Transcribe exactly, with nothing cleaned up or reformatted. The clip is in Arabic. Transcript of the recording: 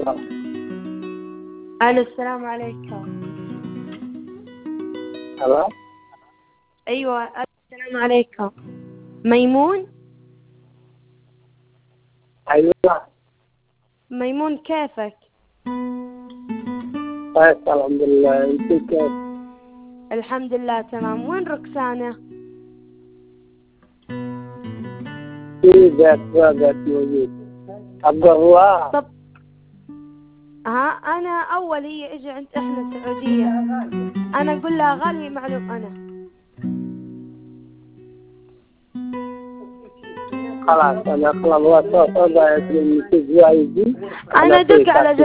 الو السلام عليكم. الو ايوه السلام عليكم. ميمون؟ ايوه ميمون كيفك؟ كويس الحمد لله، انت كيف؟ الحمد لله تمام. وين ركسانة؟ في بيت بيت موجود. عبد الله. طب ها انا اول هي اجي عند احنا السعودية، انا اقول لها غالي معلوم انا. خلاص انا خلاص وصلت من الاسبوع يجي. انا دق على